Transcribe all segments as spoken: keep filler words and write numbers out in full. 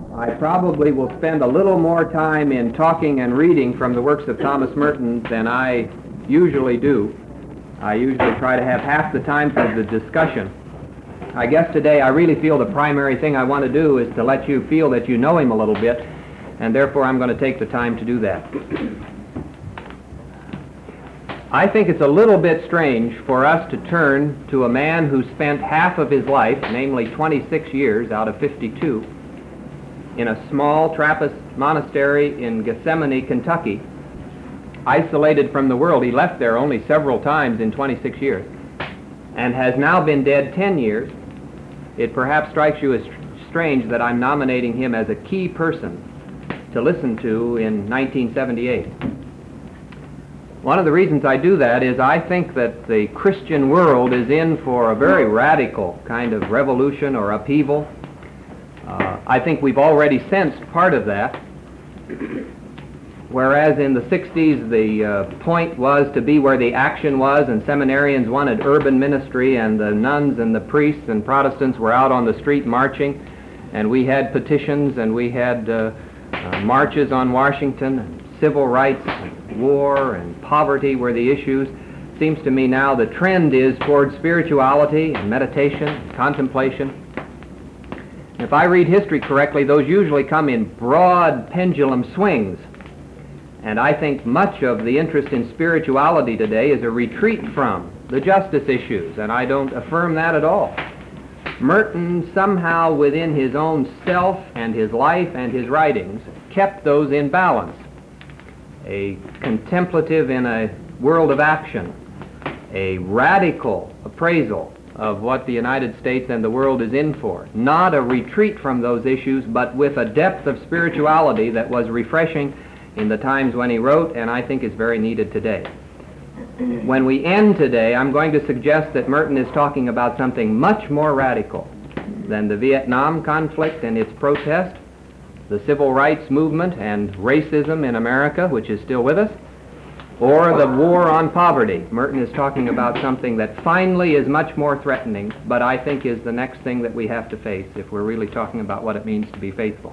I probably will spend a little more time in talking and reading from the works of Thomas Merton than I usually do. I usually try to have half the time for the discussion. I guess today I really feel the primary thing I want to do is to let you feel that you know him a little bit, and therefore I'm going to take the time to do that. I think it's a little bit strange for us to turn to a man who spent half of his life, namely twenty-six years out of fifty-two, in a small Trappist monastery in Gethsemane, Kentucky, isolated from the world. He left there only several times in twenty-six years, and has now been dead ten years. It perhaps strikes you as strange that I'm nominating him as a key person to listen to in nineteen seventy-eight. One of the reasons I do that is I think that the Christian world is in for a very radical kind of revolution or upheaval. Uh, I think we've already sensed part of that. Whereas in the sixties the uh, point was to be where the action was, and seminarians wanted urban ministry, and the nuns and the priests and Protestants were out on the street marching, and we had petitions, and we had uh, uh, marches on Washington, and civil rights, and war, and poverty were the issues. Seems to me now the trend is toward spirituality and meditation, and contemplation. If I read history correctly, those usually come in broad pendulum swings. And I think much of the interest in spirituality today is a retreat from the justice issues, and I don't affirm that at all. Merton somehow within his own self and his life and his writings kept those in balance. A contemplative in a world of action, a radical appraisal of what the United States and the world is in for. Not a retreat from those issues, but with a depth of spirituality that was refreshing in the times when he wrote, and I think is very needed today. When we end today, I'm going to suggest that Merton is talking about something much more radical than the Vietnam conflict and its protest, the civil rights movement and racism in America, which is still with us, or the war on poverty. Merton is talking about something that finally is much more threatening, but I think is the next thing that we have to face if we're really talking about what it means to be faithful.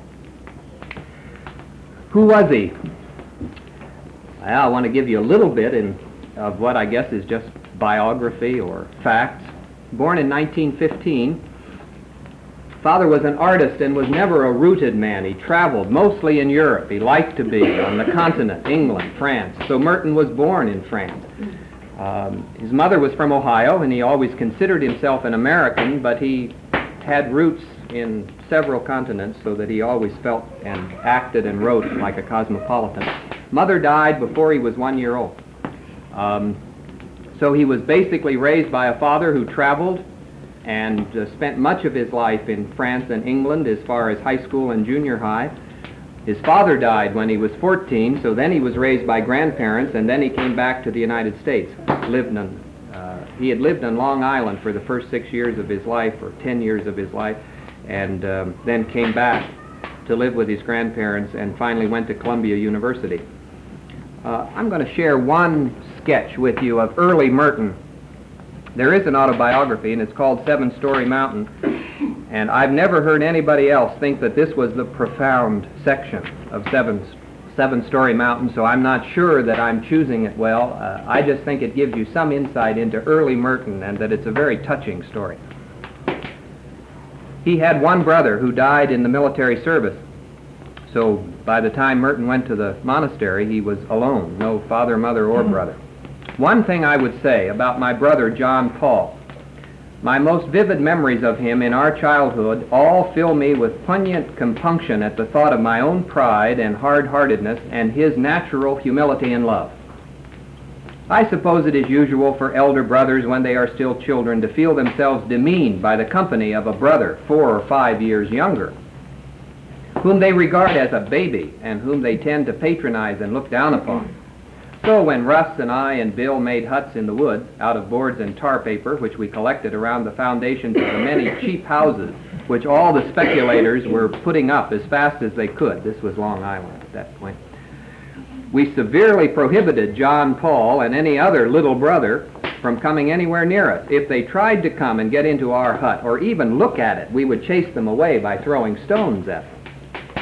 Who was he? Well, I want to give you a little bit in, of what I guess is just biography or facts. Born in nineteen fifteen, father was an artist and was never a rooted man. He traveled mostly in Europe. He liked to be on the continent, England, France. So Merton was born in France. Um, his mother was from Ohio, and he always considered himself an American, but he had roots in several continents, so that he always felt and acted and wrote like a cosmopolitan. Mother died before he was one year old. Um, so he was basically raised by a father who traveled and uh, spent much of his life in France and England as far as high school and junior high. His father died when he was fourteen, so then he was raised by grandparents, and then he came back to the United States. Lived in, uh, he had lived on Long Island for the first six years of his life, or ten years of his life, and um, then came back to live with his grandparents and finally went to Columbia University. Uh, I'm going to share one sketch with you of early Merton. There is an autobiography, and it's called Seven Story Mountain, and I've never heard anybody else think that this was the profound section of Seven, Seven Story Mountain, so I'm not sure that I'm choosing it well. Uh, I just think it gives you some insight into early Merton, and that it's a very touching story. He had one brother who died in the military service. So by the time Merton went to the monastery, he was alone, no father, mother, or brother. One thing I would say about my brother, John Paul, my most vivid memories of him in our childhood all fill me with poignant compunction at the thought of my own pride and hard-heartedness and his natural humility and love. I suppose it is usual for elder brothers when they are still children to feel themselves demeaned by the company of a brother four or five years younger, whom they regard as a baby and whom they tend to patronize and look down upon. So when Russ and I and Bill made huts in the woods out of boards and tar paper, which we collected around the foundations of the many cheap houses which all the speculators were putting up as fast as they could, this was Long Island at that point, we severely prohibited John Paul and any other little brother from coming anywhere near us. If they tried to come and get into our hut or even look at it, we would chase them away by throwing stones at them.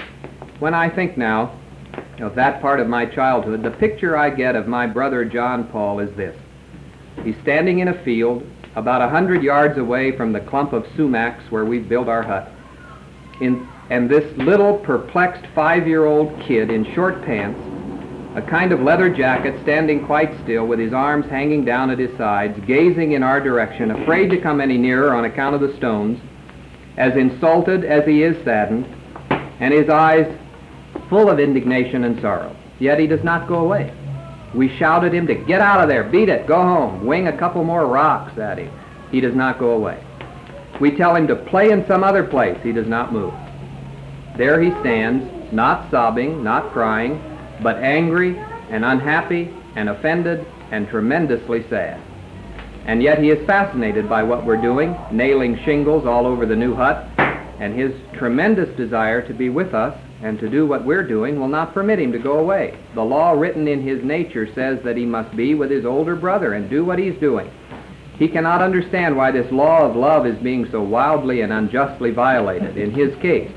When I think now of that part of my childhood, the picture I get of my brother John Paul is this. He's standing in a field about a hundred yards away from the clump of sumacs where we built our hut. In, and this little perplexed five-year-old kid in short pants, a kind of leather jacket, standing quite still with his arms hanging down at his sides, gazing in our direction, afraid to come any nearer on account of the stones, as insulted as he is saddened, and his eyes full of indignation and sorrow. Yet he does not go away. We shout at him to get out of there, beat it, go home, wing a couple more rocks at him. He does not go away. We tell him to play in some other place. He does not move. There he stands, not sobbing, not crying, but angry and unhappy and offended and tremendously sad. And yet he is fascinated by what we're doing, nailing shingles all over the new hut, and his tremendous desire to be with us and to do what we're doing will not permit him to go away. The law written in his nature says that he must be with his older brother and do what he's doing. He cannot understand why this law of love is being so wildly and unjustly violated in his case.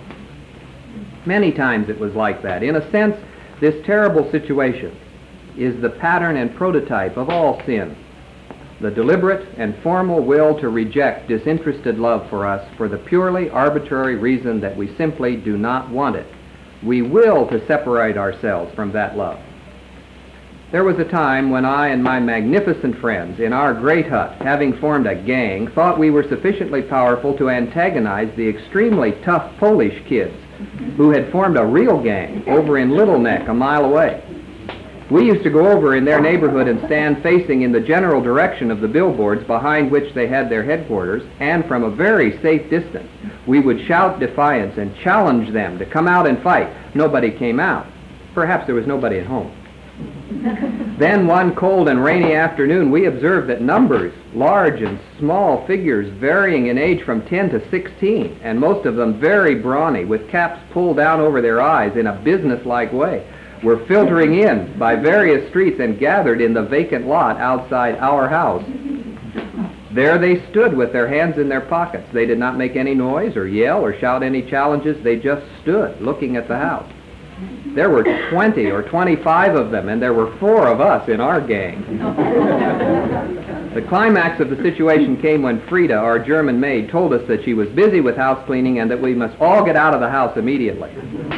Many times it was like that. In a sense, this terrible situation is the pattern and prototype of all sin. The deliberate and formal will to reject disinterested love for us for the purely arbitrary reason that we simply do not want it. We will to separate ourselves from that love. There was a time when I and my magnificent friends in our great hut, having formed a gang, thought we were sufficiently powerful to antagonize the extremely tough Polish kids who had formed a real gang over in Little Neck, a mile away. We used to go over in their neighborhood and stand facing in the general direction of the billboards behind which they had their headquarters, and from a very safe distance we would shout defiance and challenge them to come out and fight. Nobody came out. Perhaps there was nobody at home. Then one cold and rainy afternoon we observed that numbers, large and small figures varying in age from ten to sixteen, and most of them very brawny, with caps pulled down over their eyes in a businesslike way, were filtering in by various streets and gathered in the vacant lot outside our house. There they stood with their hands in their pockets. They did not make any noise or yell or shout any challenges. They just stood looking at the house. There were twenty or twenty-five of them, and there were four of us in our gang. The climax of the situation came when Frida, our German maid, told us that she was busy with house cleaning and that we must all get out of the house immediately.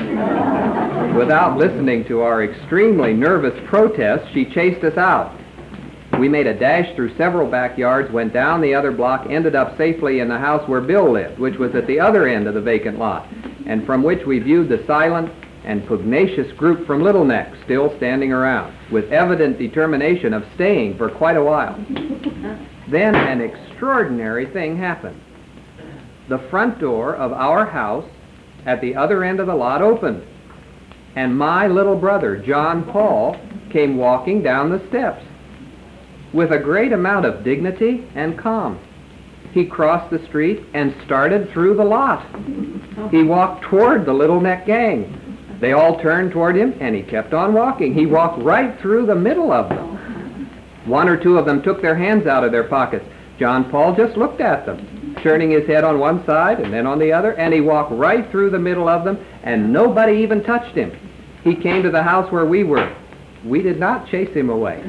Without listening to our extremely nervous protests, she chased us out. We made a dash through several backyards, went down the other block, ended up safely in the house where Bill lived, which was at the other end of the vacant lot, and from which we viewed the silent and pugnacious group from Little Neck still standing around, with evident determination of staying for quite a while. Then an extraordinary thing happened. The front door of our house at the other end of the lot opened, and my little brother, John Paul, came walking down the steps with a great amount of dignity and calm. He crossed the street and started through the lot. He walked toward the Little Neck gang. They all turned toward him, and he kept on walking. He walked right through the middle of them. One or two of them took their hands out of their pockets. John Paul just looked at them, turning his head on one side and then on the other, and he walked right through the middle of them, and nobody even touched him. He came to the house where we were. We did not chase him away.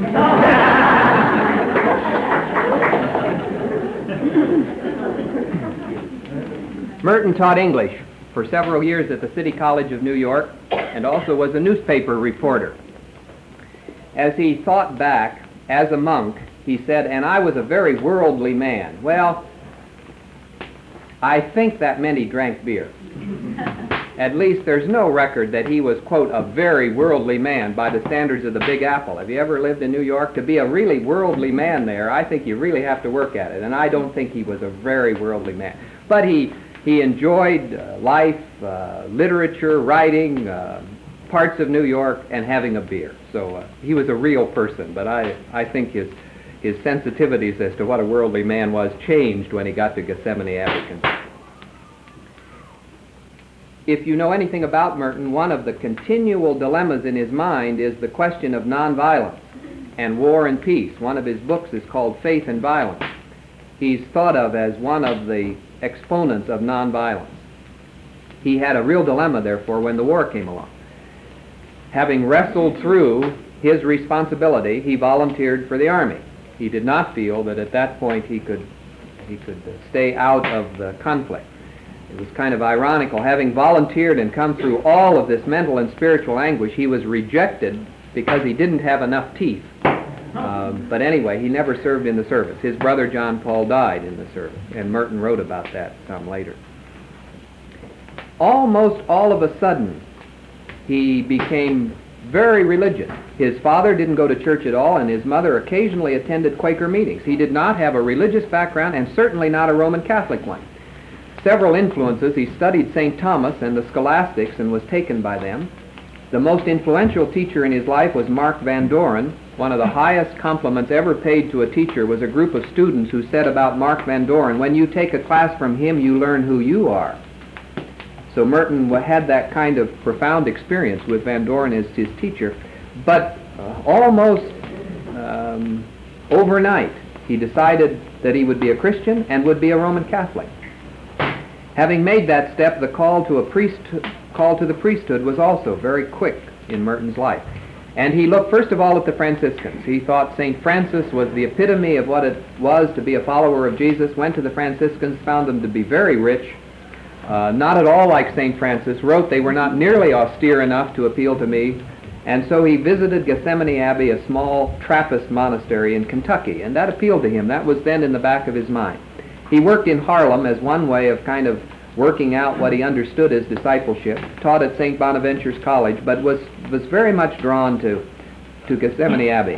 Merton taught English for several years at the City College of New York and also was a newspaper reporter. As he thought back, as a monk, he said, and I was a very worldly man. Well, I think that meant he drank beer. At least there's no record that he was, quote, a very worldly man by the standards of the Big Apple. Have you ever lived in New York? To be a really worldly man there, I think you really have to work at it, and I don't think he was a very worldly man. But he he enjoyed uh, life, uh, literature, writing, uh, parts of New York, and having a beer. So uh, he was a real person, but I, I think his his sensitivities as to what a worldly man was changed when he got to Gethsemane Abbey, Kentucky. If you know anything about Merton, one of the continual dilemmas in his mind is the question of nonviolence and war and peace. One of his books is called Faith and Violence. He's thought of as one of the exponents of nonviolence. He had a real dilemma, therefore, when the war came along. Having wrestled through his responsibility, he volunteered for the Army. He did not feel that at that point he could, he could stay out of the conflict. It was kind of ironical. Having volunteered and come through all of this mental and spiritual anguish, he was rejected because he didn't have enough teeth. Um, but anyway, he never served in the service. His brother John Paul died in the service, and Merton wrote about that some later. Almost all of a sudden, he became very religious. His father didn't go to church at all, and his mother occasionally attended Quaker meetings. He did not have a religious background, and certainly not a Roman Catholic one. Several influences. He studied Saint Thomas and the scholastics and was taken by them. The most influential teacher in his life was Mark Van Doren. One of the highest compliments ever paid to a teacher was a group of students who said about Mark Van Doren, when you take a class from him, you learn who you are. So Merton had that kind of profound experience with Van Doren as his teacher. But uh, almost um, overnight, he decided that he would be a Christian and would be a Roman Catholic. Having made that step, the call to a priest, call to the priesthood was also very quick in Merton's life. And he looked first of all at the Franciscans. He thought Saint Francis was the epitome of what it was to be a follower of Jesus, went to the Franciscans, found them to be very rich, uh, not at all like Saint Francis, wrote they were not nearly austere enough to appeal to me, and so he visited Gethsemane Abbey, a small Trappist monastery in Kentucky, and that appealed to him. That was then in the back of his mind. He worked in Harlem as one way of kind of working out what he understood as discipleship, taught at Saint Bonaventure's College, but was, was very much drawn to, to Gethsemane Abbey.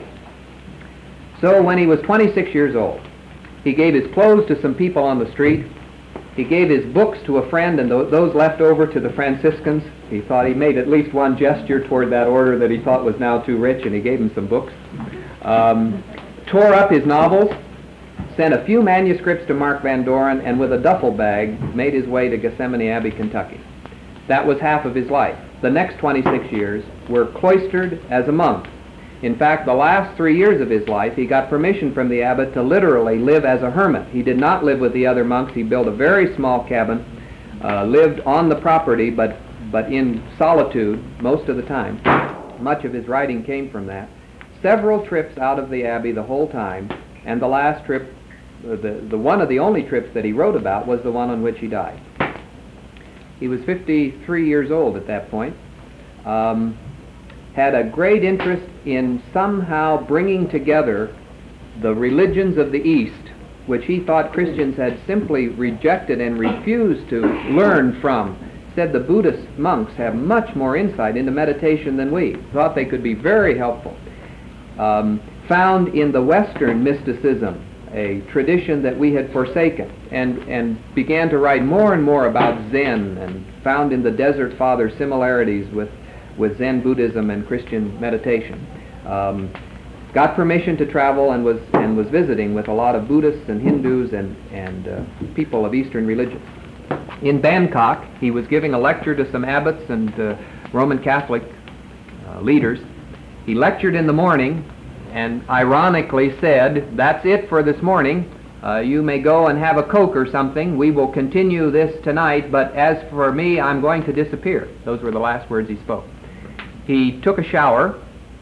So when he was twenty-six years old, he gave his clothes to some people on the street. He gave his books to a friend, and th- those left over to the Franciscans. He thought he made at least one gesture toward that order that he thought was now too rich, and he gave them some books. Um, tore up his novels, sent a few manuscripts to Mark Van Doren, and with a duffel bag made his way to Gethsemane Abbey, Kentucky. That was half of his life. The next twenty-six years were cloistered as a monk. In fact, the last three years of his life, he got permission from the abbot to literally live as a hermit. He did not live with the other monks. He built a very small cabin, uh, lived on the property, but, but in solitude most of the time. Much of his writing came from that. Several trips out of the abbey the whole time, and the last trip, uh, the, the one of the only trips that he wrote about was the one on which he died. He was fifty-three years old at that point. Um, had a great interest in somehow bringing together the religions of the East, which he thought Christians had simply rejected and refused to learn from. Said the Buddhist monks have much more insight into meditation than we. Thought they could be very helpful. Um, found in the Western mysticism a tradition that we had forsaken, and, and began to write more and more about Zen, and found in the Desert Fathers similarities with with Zen Buddhism and Christian meditation. Um, got permission to travel and was and was visiting with a lot of Buddhists and Hindus and, and uh, people of Eastern religions. In Bangkok, he was giving a lecture to some abbots and uh, Roman Catholic uh, leaders. He lectured in the morning and ironically said, "That's it for this morning. Uh, you may go and have a Coke or something. We will continue this tonight, but as for me, I'm going to disappear." Those were the last words he spoke. He took a shower,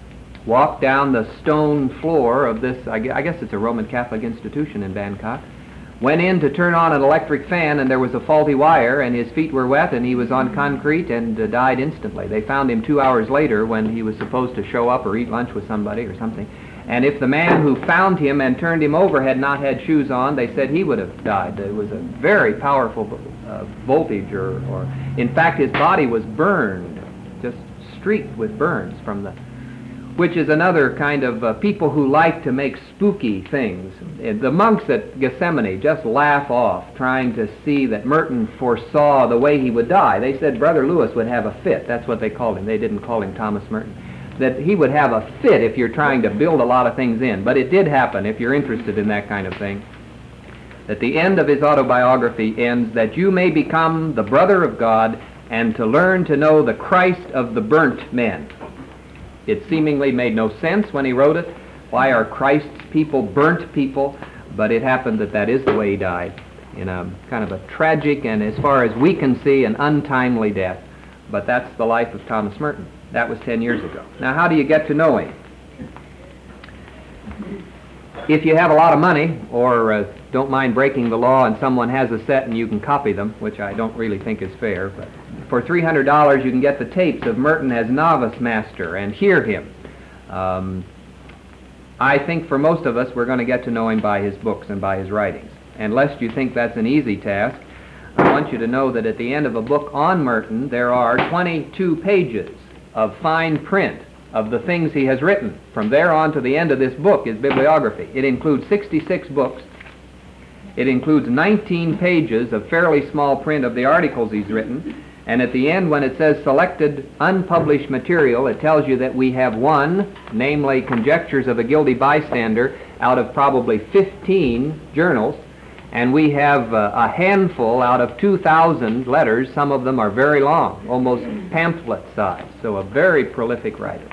walked down the stone floor of this, I guess it's a Roman Catholic institution in Bangkok, went in to turn on an electric fan, and there was a faulty wire, and his feet were wet, and he was on concrete and uh, died instantly. They found him two hours later when he was supposed to show up or eat lunch with somebody or something. And if the man who found him and turned him over had not had shoes on, they said he would have died. It was a very powerful uh, voltage, or, or in fact his body was burned, just streaked with burns from the, which is another kind of uh, people who like to make spooky things. The monks at Gethsemane just laugh off trying to see that Merton foresaw the way he would die. They said Brother Lewis would have a fit. That's what they called him. They didn't call him Thomas Merton. That he would have a fit if you're trying to build a lot of things in. But it did happen, if you're interested in that kind of thing. At the end of his autobiography ends, "that you may become the brother of God and to learn to know the Christ of the burnt men." It seemingly made no sense when he wrote it. Why are Christ's people burnt people? But it happened that that is the way he died. in a kind of a tragic and, as far as we can see, an untimely death. But that's the life of Thomas Merton. That was ten years ago. Now, how do you get to know him? If you have a lot of money, or uh, don't mind breaking the law, and someone has a set and you can copy them, which I don't really think is fair, but for three hundred dollars you can get the tapes of Merton as novice master and hear him. Um, I think for most of us we're going to get to know him by his books and by his writings. And lest you think that's an easy task, I want you to know that at the end of a book on Merton there are twenty-two pages of fine print of the things he has written. From there on to the end of this book is bibliography. It includes sixty-six books. It includes nineteen pages of fairly small print of the articles he's written. And at the end, when it says selected unpublished material, it tells you that we have one, namely Conjectures of a Guilty Bystander, out of probably fifteen journals. And we have uh, a handful out of two thousand letters. Some of them are very long, almost pamphlet size. So a very prolific writer.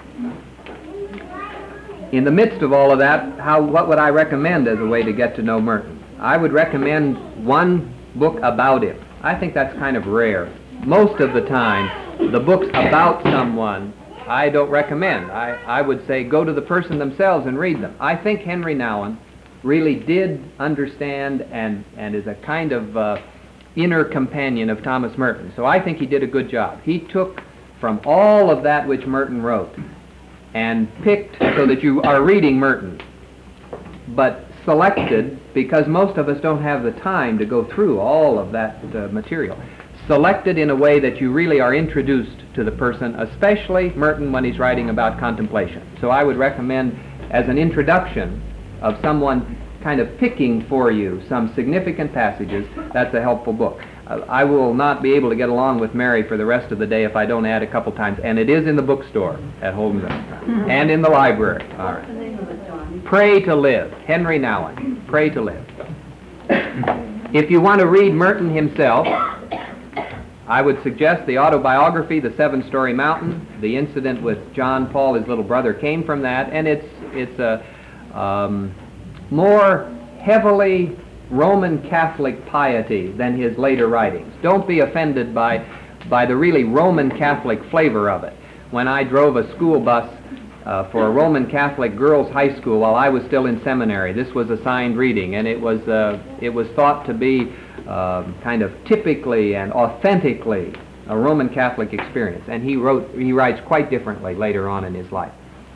In the midst of all of that, how, what would I recommend as a way to get to know Merton? I would recommend one book about him. I think that's kind of rare. Most of the time, the books about someone I don't recommend. I, I would say go to the person themselves and read them. I think Henry Nouwen really did understand and, and is a kind of uh, inner companion of Thomas Merton. So I think he did a good job. He took from all of that which Merton wrote and picked so that you are reading Merton, but selected, because most of us don't have the time to go through all of that uh, material, selected in a way that you really are introduced to the person, especially Merton when he's writing about contemplation. So I would recommend, as an introduction of someone kind of picking for you some significant passages, that's a helpful book. Uh, I will not be able to get along with Mary for the rest of the day if I don't add a couple times, and it is in the bookstore at Holden Restaurant and in the library. All right. Pray to Live, Henry Nouwen, Pray to Live. If you want to read Merton himself, I would suggest the autobiography, The Seven-Story Mountain. The incident with John Paul, his little brother, came from that, and it's it's a um, more heavily Roman Catholic piety than his later writings. Don't be offended by by the really Roman Catholic flavor of it. When I drove a school bus uh, for a Roman Catholic girls' high school while I was still in seminary, this was assigned reading, and it was uh, it was thought to be uh, kind of typically and authentically a Roman Catholic experience. And he wrote he writes quite differently later on in his life.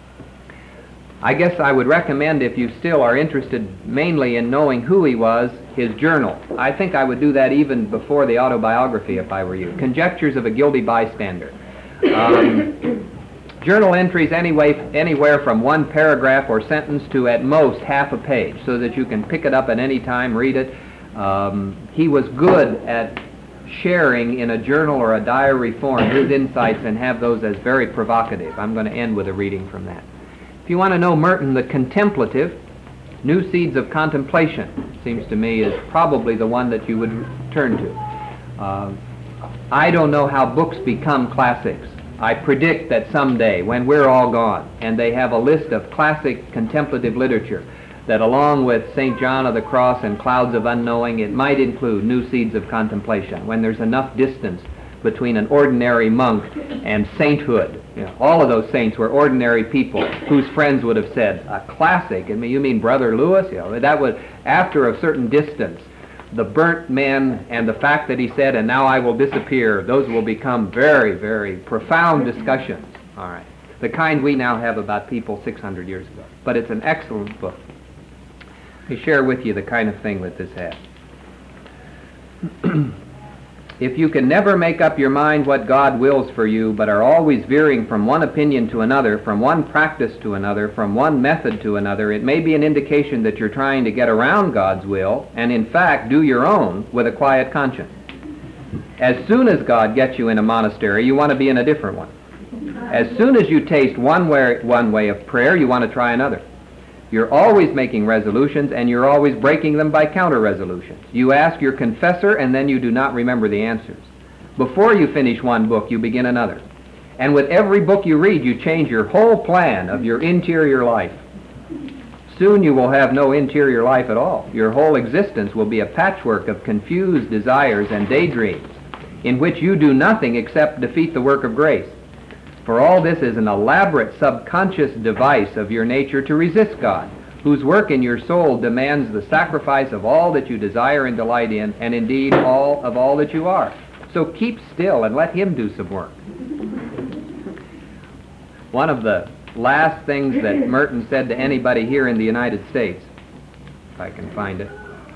I guess I would recommend, if you still are interested mainly in knowing who he was, his journal. I think I would do that even before the autobiography if I were you. Conjectures of a Guilty Bystander. Um, journal entries anyway, anywhere from one paragraph or sentence to at most half a page, so that you can pick it up at any time, read it. Um, he was good at sharing in a journal or a diary form his insights and have those as very provocative. I'm going to end with a reading from that. If you want to know Merton the Contemplative, New Seeds of Contemplation, seems to me, is probably the one that you would turn to. Uh, I don't know how books become classics. I predict that someday, when we're all gone, and they have a list of classic contemplative literature, that along with Saint John of the Cross and Clouds of Unknowing, it might include New Seeds of Contemplation, when there's enough distance between an ordinary monk and sainthood. You know, all of those saints were ordinary people whose friends would have said, a classic? I mean, you mean Brother Lewis? You know, that was, after a certain distance, the burnt men and the fact that he said, and now I will disappear, those will become very, very profound discussions. All right. The kind we now have about people six hundred years ago. But it's an excellent book. Let me share with you the kind of thing that this has. If you can never make up your mind what God wills for you, but are always veering from one opinion to another, from one practice to another, from one method to another, it may be an indication that you're trying to get around God's will, and in fact do your own with a quiet conscience. As soon as God gets you in a monastery, you want to be in a different one. As soon as you taste one way, one way of prayer, you want to try another. You're always making resolutions, and you're always breaking them by counter-resolutions. You ask your confessor, and then you do not remember the answers. Before you finish one book, you begin another. And with every book you read, you change your whole plan of your interior life. soon you will have no interior life at all. Your whole existence will be a patchwork of confused desires and daydreams, in which you do nothing except defeat the work of grace. For all this is an elaborate subconscious device of your nature to resist God, whose work in your soul demands the sacrifice of all that you desire and delight in, and indeed all of all that you are. So keep still and let Him do some work. One of the last things that Merton said to anybody here in the United States, if I can find it.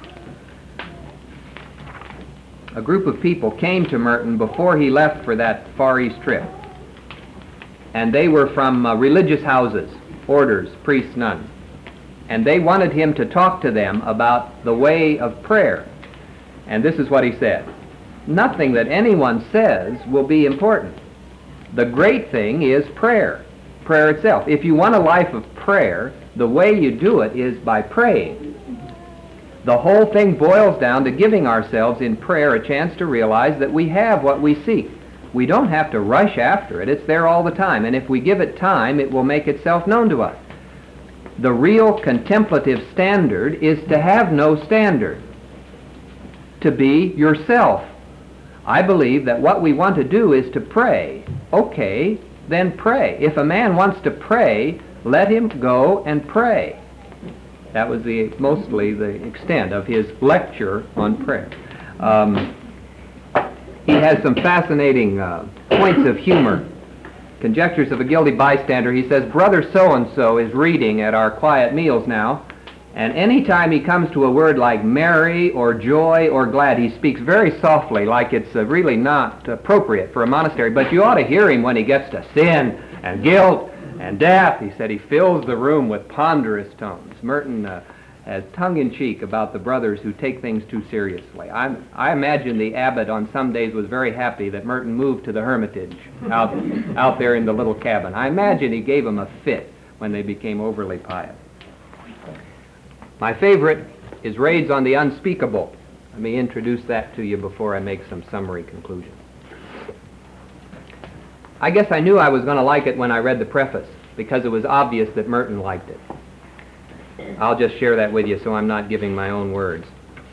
A group of people came to Merton before he left for that Far East trip. And they were from uh, religious houses, orders, priests, nuns. And they wanted him to talk to them about the way of prayer. And this is what he said. Nothing that anyone says will be important. The great thing is prayer, prayer itself. If you want a life of prayer, the way you do it is by praying. The whole thing boils down to giving ourselves in prayer a chance to realize that we have what we seek. We don't have to rush after it. It's there all the time. And if we give it time, it will make itself known to us. The real contemplative standard is to have no standard, to be yourself. I believe that what we want to do is to pray. Okay, then pray. If a man wants to pray, let him go and pray. That was the mostly the extent of his lecture on prayer. Um, he has some fascinating uh, points of humor. Conjectures of a Guilty Bystander. He says, Brother so-and-so is reading at our quiet meals now, and any time he comes to a word like merry or joy or glad, he speaks very softly, like it's uh, really not appropriate for a monastery. But you ought to hear him when he gets to sin and guilt and death. He said he fills the room with ponderous tones. Merton uh, has tongue-in-cheek about the brothers who take things too seriously. I, I imagine the abbot on some days was very happy that Merton moved to the hermitage out, out there in the little cabin. I imagine he gave them a fit when they became overly pious. My favorite is Raids on the Unspeakable. Let me introduce that to you before I make some summary conclusions. I guess I knew I was going to like it when I read the preface, because it was obvious that Merton liked it. I'll just share that with you so I'm not giving my own words.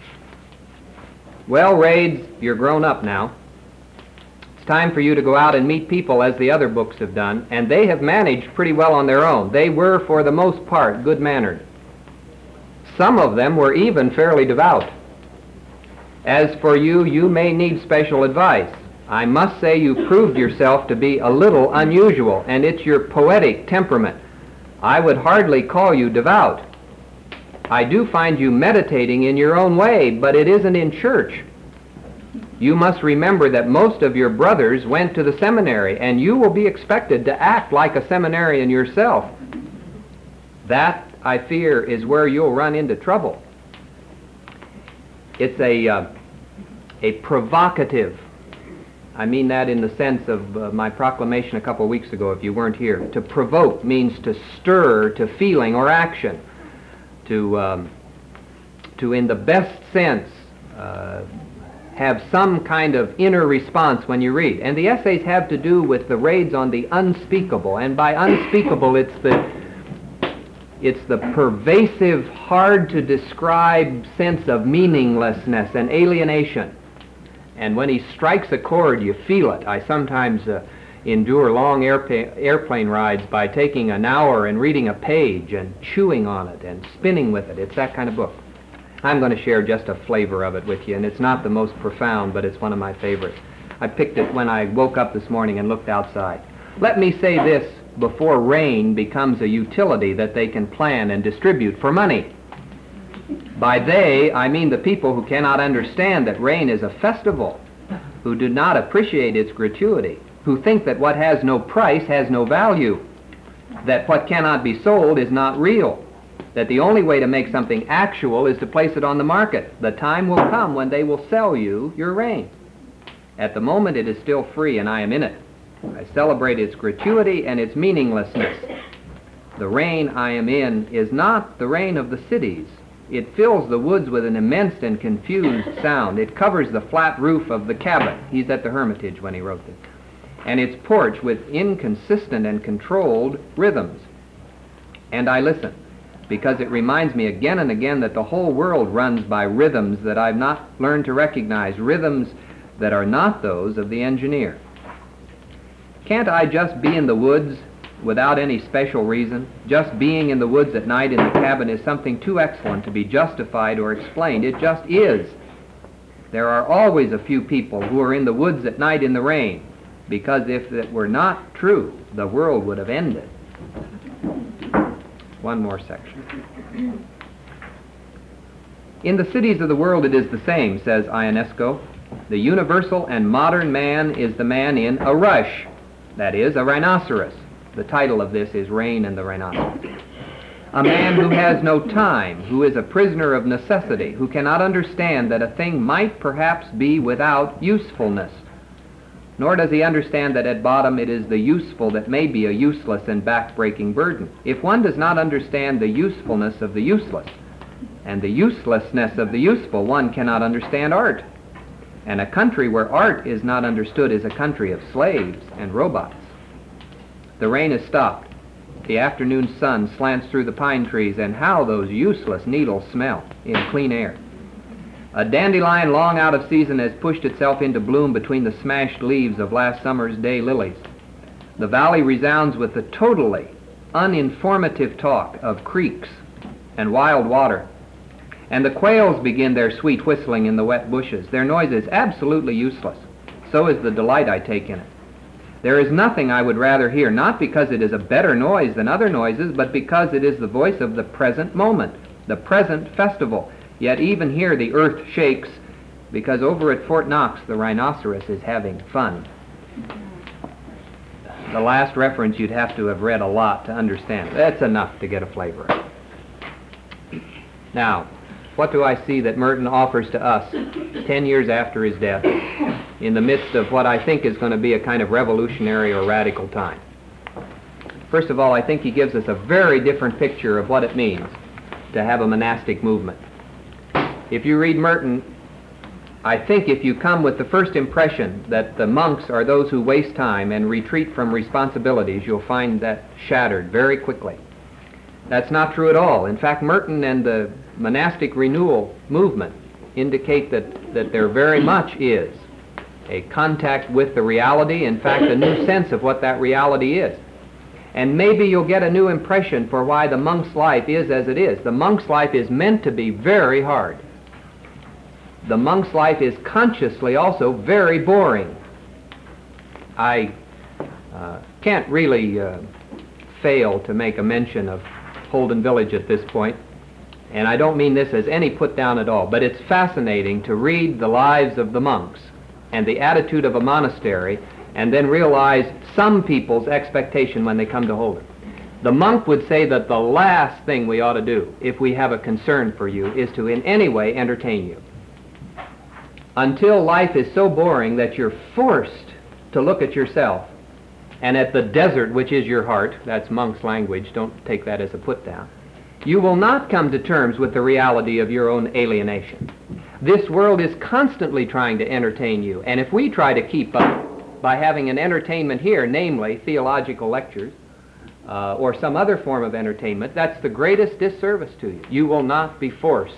Well, Raids, you're grown up now. It's time for you to go out and meet people as the other books have done, and they have managed pretty well on their own. They were, for the most part, good-mannered. Some of them were even fairly devout. As for you, you may need special advice. I must say you proved yourself to be a little unusual, and it's your poetic temperament. I would hardly call you devout. I do find you meditating in your own way, but it isn't in church. You must remember that most of your brothers went to the seminary, and you will be expected to act like a seminarian yourself. That, I fear, is where you'll run into trouble. It's a, uh, a provocative, I mean that in the sense of uh, my proclamation a couple of weeks ago, if you weren't here. To provoke means to stir to feeling or action, to, um, to in the best sense, uh, have some kind of inner response when you read. And the essays have to do with the raids on the unspeakable, and by unspeakable it's the It's the pervasive, hard-to-describe sense of meaninglessness and alienation. And when he strikes a chord, you feel it. I sometimes uh, endure long airpa- airplane rides by taking an hour and reading a page and chewing on it and spinning with it. It's that kind of book. I'm going to share just a flavor of it with you, and it's not the most profound, but it's one of my favorites. I picked it when I woke up this morning and looked outside. Let me say this before rain becomes a utility that they can plan and distribute for money. By they, I mean the people who cannot understand that rain is a festival, who do not appreciate its gratuity, who think that what has no price has no value, that what cannot be sold is not real, that the only way to make something actual is to place it on the market. The time will come when they will sell you your rain. At the moment it is still free, and I am in it. I celebrate its gratuity and its meaninglessness. The rain I am in is not the rain of the cities. It fills the woods with an immense and confused sound. It covers the flat roof of the cabin. He's at the Hermitage when he wrote this. And its porch with inconsistent and controlled rhythms. And I listen. because it reminds me again and again that the whole world runs by rhythms that I've not learned to recognize, rhythms that are not those of the engineer. Can't I just be in the woods without any special reason? Just being in the woods at night in the cabin is something too excellent to be justified or explained. It just is. There are always a few people who are in the woods at night in the rain, because if it were not true, the world would have ended. One more section. In the cities of the world it is the same, says Ionesco. The universal and modern man is the man in a rush, that is, a rhinoceros. The title of this is Rain and the Rhinoceros. A man who has no time, who is a prisoner of necessity, who cannot understand that a thing might perhaps be without usefulness. Nor does he understand that at bottom it is the useful that may be a useless and back-breaking burden. If one does not understand the usefulness of the useless and the uselessness of the useful, one cannot understand art. And a country where art is not understood is a country of slaves and robots. The rain has stopped. The afternoon sun slants through the pine trees, and how those useless needles smell in clean air. A dandelion long out of season has pushed itself into bloom between the smashed leaves of last summer's day lilies. The valley resounds with the totally uninformative talk of creeks and wild water. And the quails begin their sweet whistling in the wet bushes. Their noise is absolutely useless. So is the delight I take in it. There is nothing I would rather hear, not because it is a better noise than other noises, but because it is the voice of the present moment, the present festival. Yet even here the earth shakes, because over at Fort Knox the rhinoceros is having fun. The last reference you'd have to have read a lot to understand. That's enough to get a flavor of it. Now, what do I see that Merton offers to us ten years after his death in the midst of what I think is going to be a kind of revolutionary or radical time? First of all, I think he gives us a very different picture of what it means to have a monastic movement. If you read Merton, I think if you come with the first impression that the monks are those who waste time and retreat from responsibilities, you'll find that shattered very quickly. That's not true at all. In fact, Merton and the monastic renewal movement indicate that, that there very much is a contact with the reality, in fact, a new sense of what that reality is. And maybe you'll get a new impression for why the monk's life is as it is. The monk's life is meant to be very hard. The monk's life is consciously also very boring. I uh, can't really uh, fail to make a mention of Holden Village at this point, and I don't mean this as any put down at all, but it's fascinating to read the lives of the monks and the attitude of a monastery and then realize some people's expectation when they come to Holden. The monk would say that the last thing we ought to do if we have a concern for you is to in any way entertain you, until life is so boring that you're forced to look at yourself and at the desert which is your heart. That's monk's language, don't take that as a put down. You will not come to terms with the reality of your own alienation. This world is constantly trying to entertain you, and if we try to keep up by having an entertainment here, namely theological lectures, uh, or some other form of entertainment, that's the greatest disservice to you. You will not be forced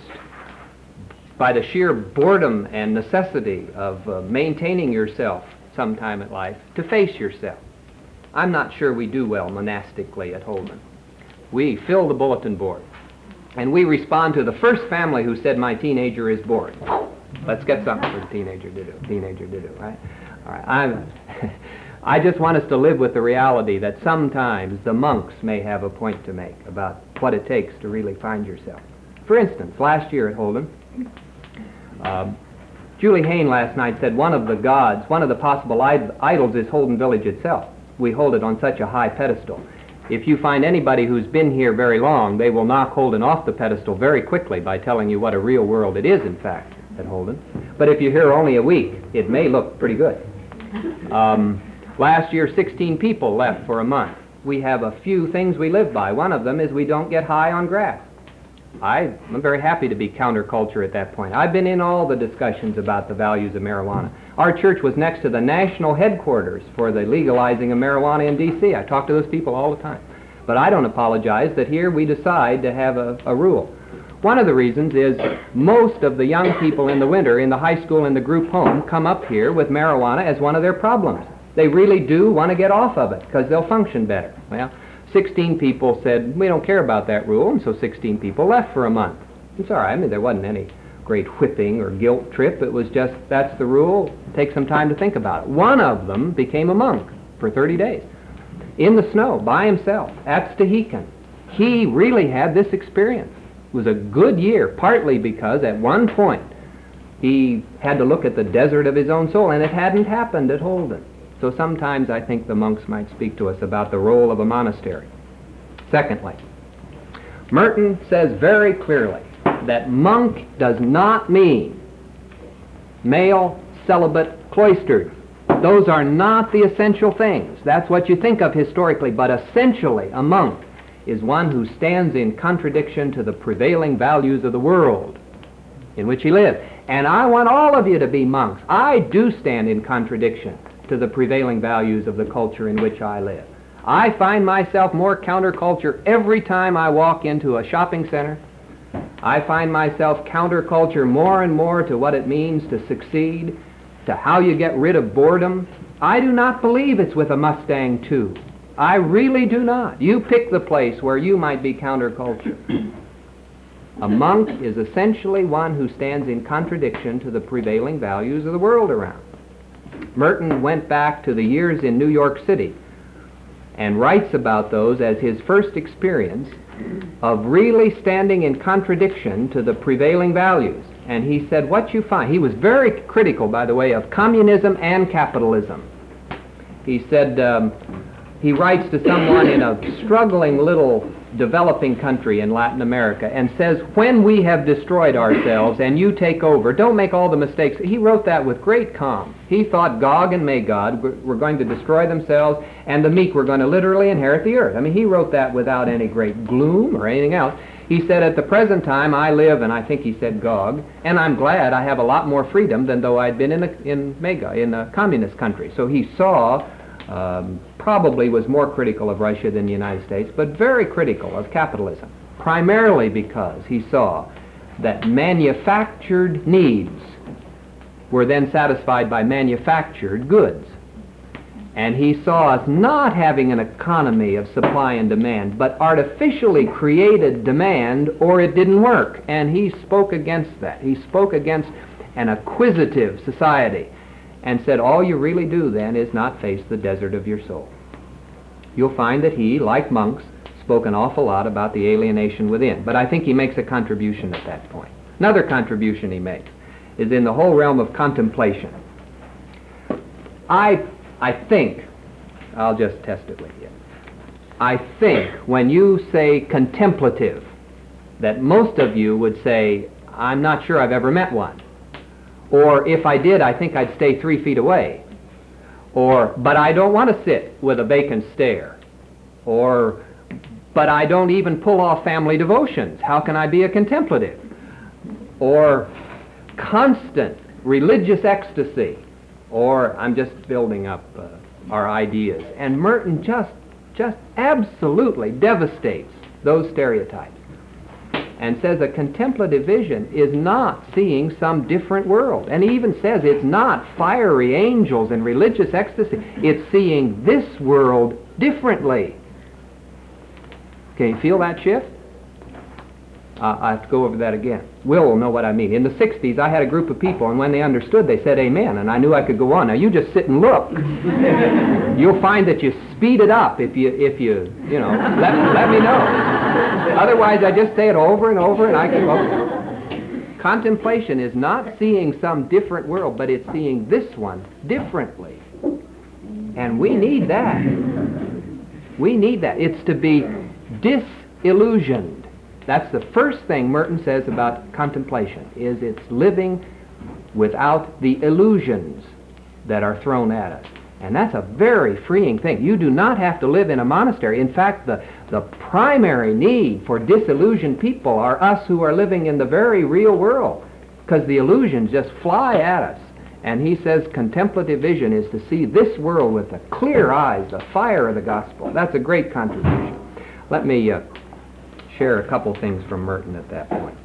by the sheer boredom and necessity of uh, maintaining yourself sometime in life to face yourself. I'm not sure we do well monastically at Holden. We fill the bulletin board, and we respond to the first family who said, my teenager is bored. Let's get something for the teenager to do, teenager to do, right? All right, I'm, I just want us to live with the reality that sometimes the monks may have a point to make about what it takes to really find yourself. For instance, last year at Holden, uh, Julie Hayne last night said one of the gods, one of the possible id- idols is Holden Village itself. We hold it on such a high pedestal. If you find anybody who's been here very long, they will knock Holden off the pedestal very quickly by telling you what a real world it is, in fact, at Holden. But if you're here only a week, it may look pretty good. Um, last year, sixteen people left for a month. We have a few things we live by. One of them is we don't get high on grass. I, I'm very happy to be counterculture at that point. I've been in all the discussions about the values of marijuana. Our church was next to the national headquarters for the legalizing of marijuana in D C I talk to those people all the time. But I don't apologize that here we decide to have a, a rule. One of the reasons is most of the young people in the winter in the high school and the group home come up here with marijuana as one of their problems. They really do want to get off of it because they'll function better. Well, sixteen people said, we don't care about that rule, and so sixteen people left for a month. It's all right. I mean, there wasn't any great whipping or guilt trip. It was just, that's the rule. Take some time to think about it. One of them became a monk for thirty days in the snow by himself at Stehekin. He really had this experience. It was a good year, partly because at one point he had to look at the desert of his own soul, and it hadn't happened at Holden. So sometimes I think the monks might speak to us about the role of a monastery. Secondly, Merton says very clearly that monk does not mean male, celibate, cloistered. Those are not the essential things. That's what you think of historically, but essentially a monk is one who stands in contradiction to the prevailing values of the world in which he lives. And I want all of you to be monks. I do stand in contradiction to the prevailing values of the culture in which I live. I find myself more counterculture every time I walk into a shopping center. I find myself counterculture more and more to what it means to succeed, to how you get rid of boredom. I do not believe it's with a Mustang too. I really do not. You pick the place where you might be counterculture. A monk is essentially one who stands in contradiction to the prevailing values of the world around. Merton went back to the years in New York City and writes about those as his first experience of really standing in contradiction to the prevailing values. And he said, what you find, he was very critical, by the way, of communism and capitalism. He said, um, he writes to someone in a struggling little developing country in Latin America and says, when we have destroyed ourselves and you take over, don't make all the mistakes. He wrote that with great calm. He thought Gog and Magog were going to destroy themselves and the meek were going to literally inherit the earth. I mean, he wrote that without any great gloom or anything else. He said, at the present time I live, and I think he said Gog, and I'm glad I have a lot more freedom than though I'd been in, a, in Magog, in a communist country. So he saw Um, probably was more critical of Russia than the United States, but very critical of capitalism, primarily because he saw that manufactured needs were then satisfied by manufactured goods. And he saw us not having an economy of supply and demand, but artificially created demand, or it didn't work. And he spoke against that. He spoke against an acquisitive society, and said, all you really do then is not face the desert of your soul. You'll find that he, like monks, spoke an awful lot about the alienation within. But I think he makes a contribution at that point. Another contribution he makes is in the whole realm of contemplation. I, I think, I'll just test it with you. I think when you say contemplative, that most of you would say, I'm not sure I've ever met one. Or if I did, I think I'd stay three feet away. Or, but I don't want to sit with a vacant stare. Or, but I don't even pull off family devotions. How can I be a contemplative? Or, constant religious ecstasy. Or, I'm just building up uh, our ideas. And Merton just, just absolutely devastates those stereotypes. And says a contemplative vision is not seeing some different world. And he even says it's not fiery angels and religious ecstasy. It's seeing this world differently. Can you feel that shift? Uh, I have to go over that again. Will will know what I mean. In the sixties, I had a group of people, and when they understood, they said amen, and I knew I could go on. Now, you just sit and look. You'll find that you speed it up if you, if you, you know, let, let me know. Otherwise, I just say it over and over, and I can go. Contemplation is not seeing some different world, but it's seeing this one differently. And we need that. We need that. It's to be disillusioned. That's the first thing Merton says about contemplation, is it's living without the illusions that are thrown at us. And that's a very freeing thing. You do not have to live in a monastery. In fact, the, the primary need for disillusioned people are us who are living in the very real world, because the illusions just fly at us. And he says contemplative vision is to see this world with the clear eyes, the fire of the gospel. That's a great contribution. Let me uh, share a couple things from Merton at that point.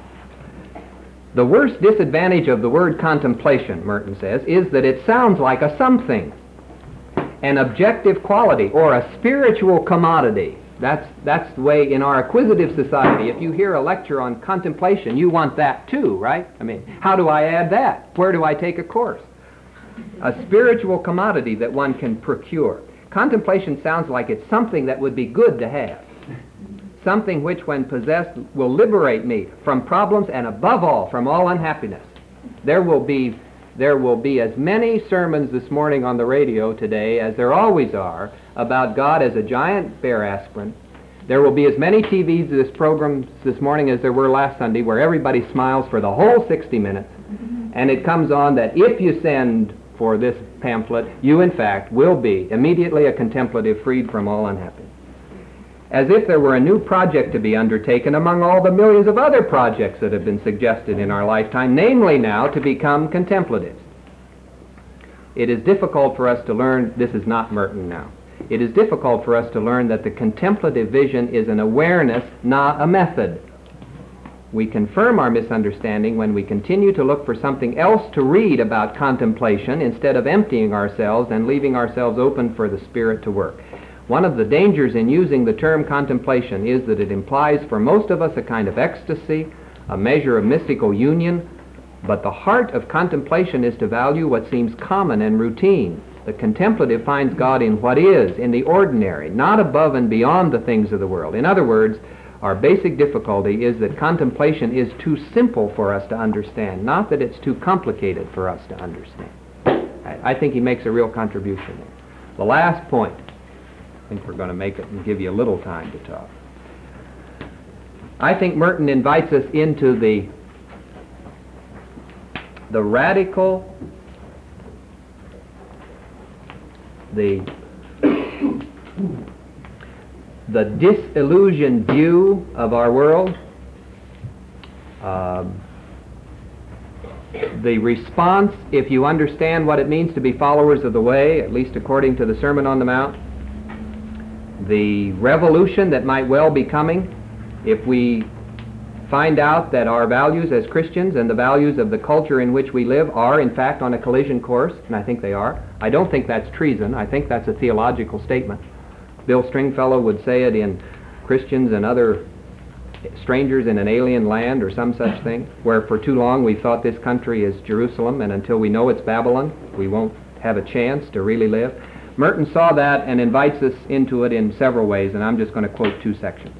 The worst disadvantage of the word contemplation, Merton says, is that it sounds like a something, an objective quality, or a spiritual commodity. That's, that's the way in our acquisitive society, if you hear a lecture on contemplation, you want that too, right? I mean, how do I add that? Where do I take a course? A spiritual commodity that one can procure. Contemplation sounds like it's something that would be good to have. Something which, when possessed, will liberate me from problems and, above all, from all unhappiness. There will be, there will be as many sermons this morning on the radio today as there always are about God as a giant bear aspirin. There will be as many T Vs this program this morning as there were last Sunday, where everybody smiles for the whole sixty minutes, and it comes on that if you send for this pamphlet, you in fact will be immediately a contemplative, freed from all unhappiness. As if there were a new project to be undertaken among all the millions of other projects that have been suggested in our lifetime, namely now to become contemplatives. It is difficult for us to learn, this is not Merton now, it is difficult for us to learn that the contemplative vision is an awareness, not a method. We confirm our misunderstanding when we continue to look for something else to read about contemplation instead of emptying ourselves and leaving ourselves open for the Spirit to work. One of the dangers in using the term contemplation is that it implies for most of us a kind of ecstasy, a measure of mystical union, but the heart of contemplation is to value what seems common and routine. The contemplative finds God in what is, in the ordinary, not above and beyond the things of the world. In other words, our basic difficulty is that contemplation is too simple for us to understand, not that it's too complicated for us to understand. I, I think he makes a real contribution there. The last point, I think we're going to make it and give you a little time to talk. I think Merton invites us into the, the radical, the, the disillusioned view of our world, um, the response, if you understand what it means to be followers of the way, at least according to the Sermon on the Mount, the revolution that might well be coming if we find out that our values as Christians and the values of the culture in which we live are in fact on a collision course, and I think they are. I don't think that's treason. I think that's a theological statement. Bill Stringfellow would say it in Christians and Other Strangers in an Alien Land or some such thing, where for too long we thought this country is Jerusalem, and until we know it's Babylon, we won't have a chance to really live. Merton saw that and invites us into it in several ways, and I'm just going to quote two sections.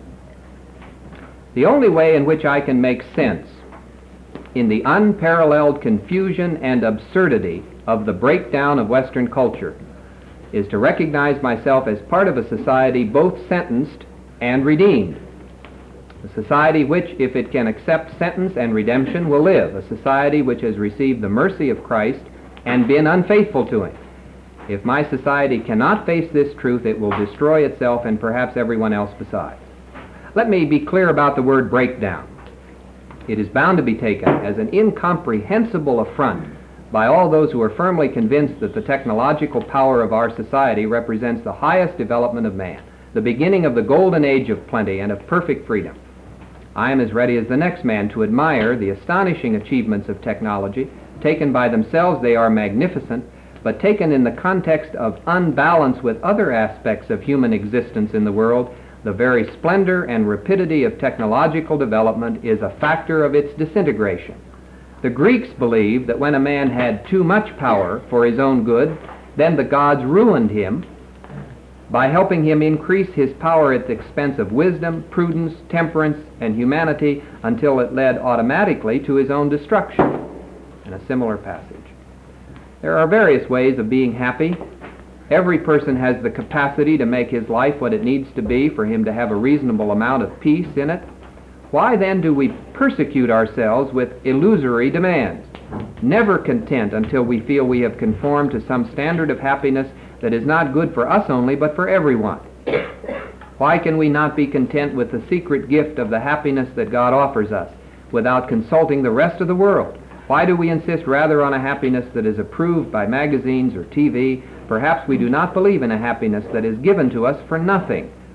The only way in which I can make sense in the unparalleled confusion and absurdity of the breakdown of Western culture is to recognize myself as part of a society both sentenced and redeemed. A society which, if it can accept sentence and redemption, will live. A society which has received the mercy of Christ and been unfaithful to him. If my society cannot face this truth, it will destroy itself and perhaps everyone else besides. Let me be clear about the word breakdown. It is bound to be taken as an incomprehensible affront by all those who are firmly convinced that the technological power of our society represents the highest development of man, the beginning of the golden age of plenty and of perfect freedom. I am as ready as the next man to admire the astonishing achievements of technology. Taken by themselves, they are magnificent, but taken in the context of unbalance with other aspects of human existence in the world, the very splendor and rapidity of technological development is a factor of its disintegration. The Greeks believed that when a man had too much power for his own good, then the gods ruined him by helping him increase his power at the expense of wisdom, prudence, temperance, and humanity until it led automatically to his own destruction. In a similar passage. There are various ways of being happy. Every person has the capacity to make his life what it needs to be for him to have a reasonable amount of peace in it. Why then do we persecute ourselves with illusory demands, never content until we feel we have conformed to some standard of happiness that is not good for us only, but for everyone? Why can we not be content with the secret gift of the happiness that God offers us without consulting the rest of the world? Why do we insist rather on a happiness that is approved by magazines or T V? Perhaps we do not believe in a happiness that is given to us for nothing,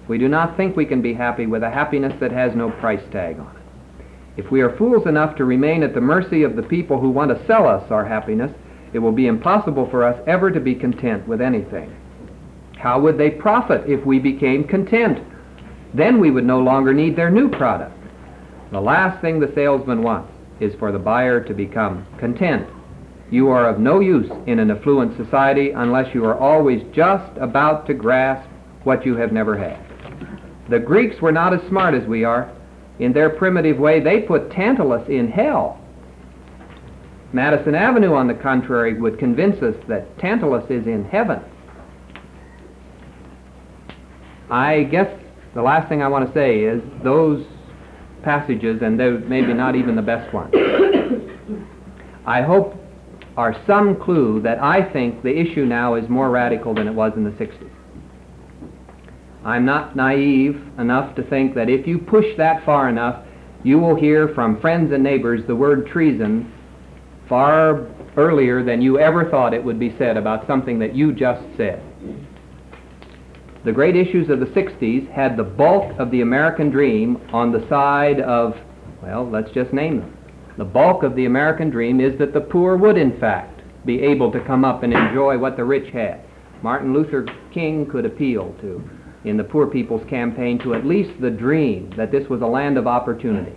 We do not think we can be happy with a happiness that has no price tag on it. If we are fools enough to remain at the mercy of the people who want to sell us our happiness, it will be impossible for us ever to be content with anything. How would they profit if we became content? Then we would no longer need their new product. The last thing the salesman wants is for the buyer to become content. You are of no use in an affluent society unless you are always just about to grasp what you have never had. The Greeks were not as smart as we are. In their primitive way, they put Tantalus in hell. Madison Avenue, on the contrary, would convince us that Tantalus is in heaven. I guess the last thing I want to say is those passages, and they're maybe not even the best ones, I hope are some clue that I think the issue now is more radical than it was in the sixties. I'm not naive enough to think that if you push that far enough, you will hear from friends and neighbors the word treason far earlier than you ever thought it would be said about something that you just said. The great issues of the sixties had the bulk of the American dream on the side of, well, let's just name them. The bulk of the American dream is that the poor would, in fact, be able to come up and enjoy what the rich had. Martin Luther King could appeal to, in the Poor People's Campaign, to at least the dream that this was a land of opportunity.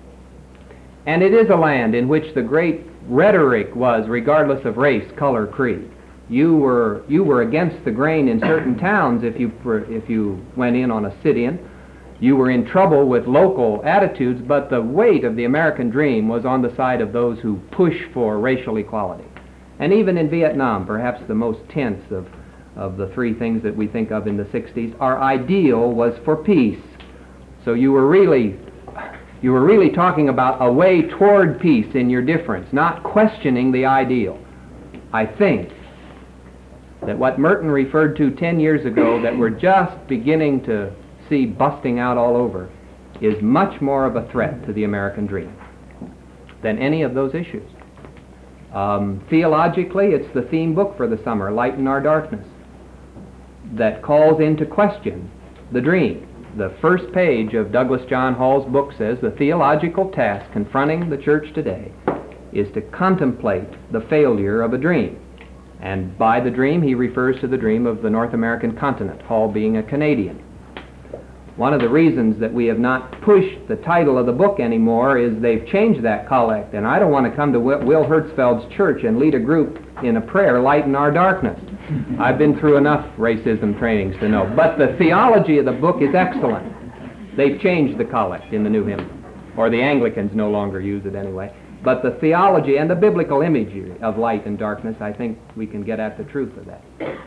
And it is a land in which the great rhetoric was regardless of race, color, creed. You were you were against the grain in certain towns if you if you went in on a sit-in. You were in trouble with local attitudes, but the weight of the American dream was on the side of those who push for racial equality. And even in Vietnam, perhaps the most tense of, of the three things that we think of in the sixties, our ideal was for peace. So you were really you were really talking about a way toward peace in your difference, not questioning the ideal. I think that what Merton referred to ten years ago that we're just beginning to see busting out all over is much more of a threat to the American dream than any of those issues. Um, theologically, it's the theme book for the summer, Light in Our Darkness, that calls into question the dream. The first page of Douglas John Hall's book says the theological task confronting the church today is to contemplate the failure of a dream. And by the dream, he refers to the dream of the North American continent, Hall being a Canadian. One of the reasons that we have not pushed the title of the book anymore is they've changed that collect, and I don't want to come to Will Hertzfeld's church and lead a group in a prayer, Light in Our Darkness. I've been through enough racism trainings to know. But the theology of the book is excellent. They've changed the collect in the new hymn, or the Anglicans no longer use it anyway. But the theology and the biblical imagery of light and darkness, I think we can get at the truth of that.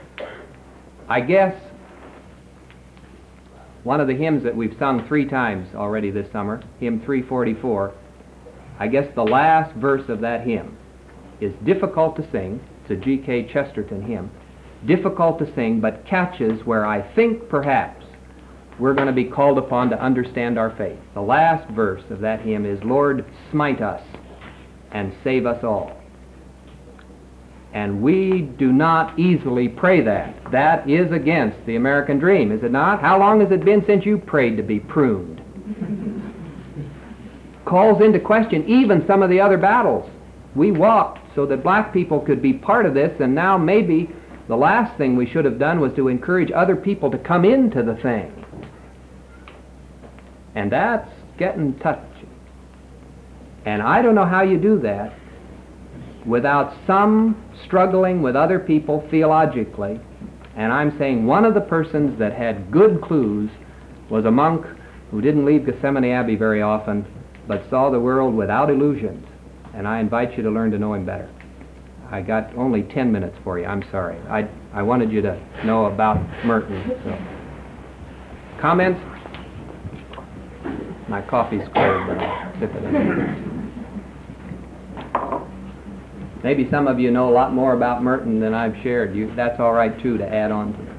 I guess one of the hymns that we've sung three times already this summer, hymn three forty-four, I guess the last verse of that hymn is difficult to sing. It's a G K Chesterton hymn. Difficult to sing, but catches where I think perhaps we're going to be called upon to understand our faith. The last verse of that hymn is, Lord, smite us and save us all. And we do not easily pray that. That is against the American dream, is it not? How long has it been since you prayed to be pruned? Calls into question even some of the other battles. We walked so that black people could be part of this, and now maybe the last thing we should have done was to encourage other people to come into the thing. And that's getting touchy. And I don't know how you do that without some struggling with other people theologically. And I'm saying one of the persons that had good clues was a monk who didn't leave Gethsemane Abbey very often, but saw the world without illusions. And I invite you to learn to know him better. I got only ten minutes for you. I'm sorry. I, I wanted you to know about Merton. So. Comments? My coffee's cold, but I'll sip it in. Maybe some of you know a lot more about Merton than I've shared. You, that's all right, too, to add on to it.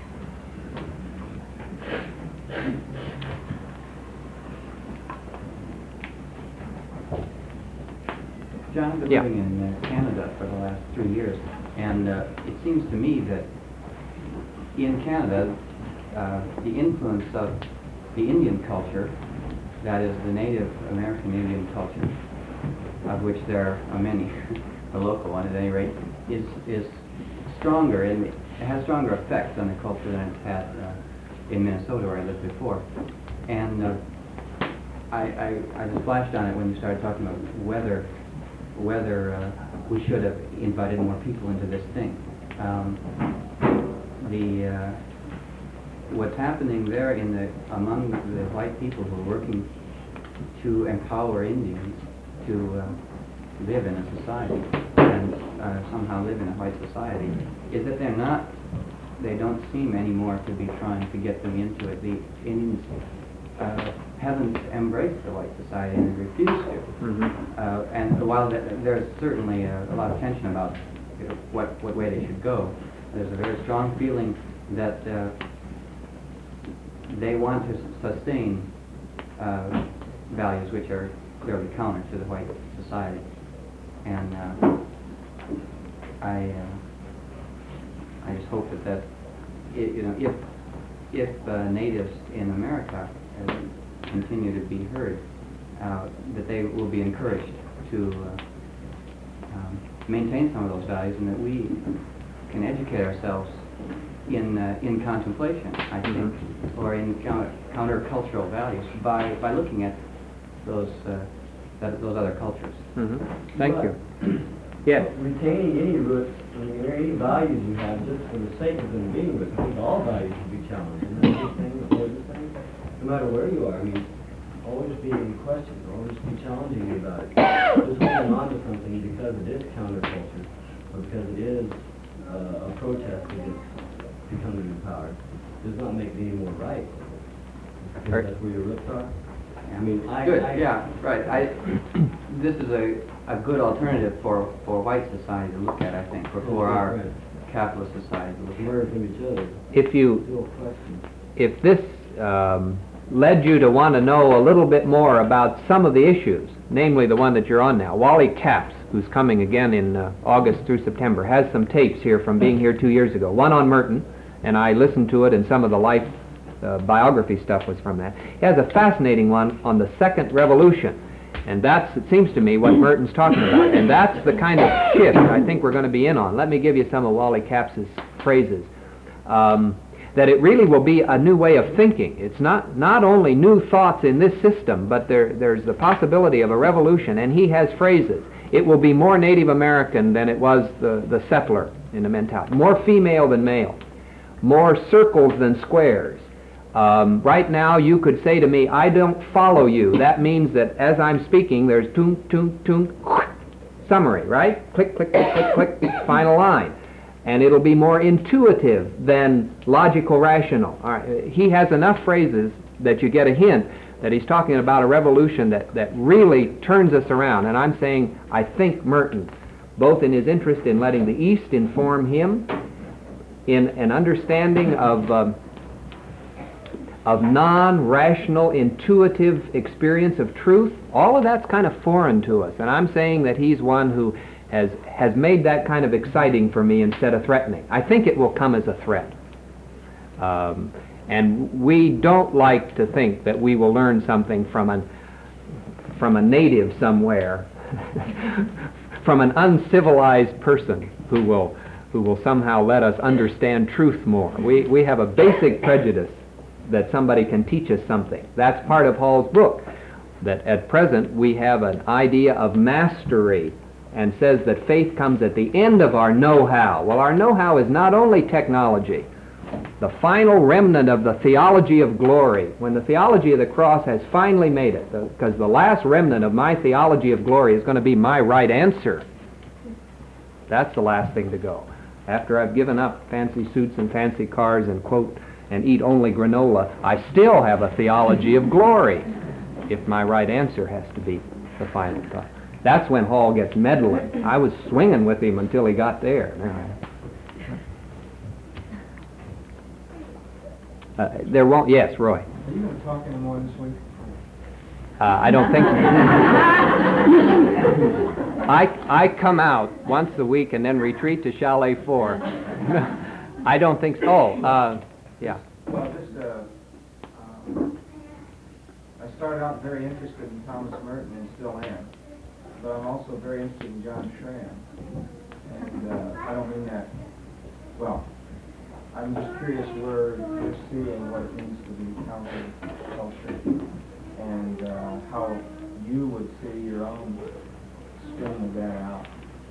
John, I've been Yeah. living in uh, Canada for the last three years, and uh, it seems to me that in Canada, uh, the influence of the Indian culture, that is the Native American Indian culture, of which there are many, the local one at any rate, is is stronger and it has stronger effects on the culture than it's had uh, in Minnesota where I lived before. And uh, I, I, I just flashed on it when you started talking about whether whether uh, we should have invited more people into this thing. Um, the uh, what's happening there in the among the white people who are working to empower Indians to uh, live in a society and uh, somehow live in a white society is that they're not, they don't seem anymore to be trying to get them into it. The Indians uh, haven't embraced the white society and they refuse to. Mm-hmm. Uh, and while th there's certainly a, a lot of tension about you know, what, what way they should go, there's a very strong feeling that uh, they want to sustain uh, values which are clearly counter to the white society. And uh, I, uh, I just hope that that, I you know, if if uh, natives in America uh, continue to be heard, uh, that they will be encouraged to uh, um, maintain some of those values, and that we can educate ourselves in uh, in contemplation, I think, mm-hmm. or in counter, countercultural values by by looking at those uh, that, those other cultures. Mm-hmm. Thank But you. Yes. Retaining any roots, I mean, any values you have, just for the sake of them being with, I think all values should be challenged. Isn't that the thing, the religious thing? No matter where you are, I mean, always be in question, always be challenging you about it. Just holding on to something because it is counterculture, or because it is uh, a protest against becoming empowered, does not make it any more right. Because that's where your roots are. I mean, I... Good, I, yeah, right. I, this is a, a good alternative for, for white society to look at, I think, for, for our right. capitalist society to look at. learn from each other. If you, Still a question. if this um, led you to want to know a little bit more about some of the issues, namely the one that you're on now, Wally Capps, who's coming again in uh, August through September, has some tapes here from being here two years ago. One on Merton, and I listened to it, and some of the life uh, biography stuff was from that. He has a fascinating one on the Second Revolution, and that's, it seems to me, what Merton's talking about, and that's the kind of shift I think we're going to be in on. Let me give you some of Wally Capps's phrases. Um, that it really will be a new way of thinking. It's not not only new thoughts in this system, but there there's the possibility of a revolution, and he has phrases. It will be more Native American than it was the, the settler in the mentality, more female than male, more circles than squares. Um, right now you could say to me, I don't follow you. That means that as I'm speaking, there's toon, toon, toon, summary, right? Click, click, click, click, click, final line. And it'll be more intuitive than logical rational. All right. He has enough phrases that you get a hint that he's talking about a revolution that, that really turns us around. And I'm saying, I think Merton, both in his interest in letting the East inform him, in an understanding of, um, of non-rational, intuitive experience of truth, all of that's kind of foreign to us. And I'm saying that he's one who has has made that kind of exciting for me instead of threatening. I think it will come as a threat. Um, and we don't like to think that we will learn something from an from a native somewhere, from an uncivilized person who will who will somehow let us understand truth more. We we have a basic prejudice that somebody can teach us something. That's part of Hall's book, that at present we have an idea of mastery, and says that faith comes at the end of our know-how. Well, our know-how is not only technology. The final remnant of the theology of glory, when the theology of the cross has finally made it, because the, the last remnant of my theology of glory is going to be my right answer. That's the last thing to go. After I've given up fancy suits and fancy cars and quote and eat only granola, I still have a theology of glory, if my right answer has to be the final thought. That's when Hall gets meddling. I was swinging with him until he got there. Uh, there won't, yes, Roy. Are you going to talk anymore this week? Uh, I don't think so. I, I come out once a week and then retreat to Chalet four. I don't think so. Oh, uh, yeah. Well, this started out very interested in Thomas Merton and still am, but I'm also very interested in John Schramm. And uh, I don't mean that, well, I'm just curious where you're seeing what it means to be counterculture and uh, how you would see your own spin of that out.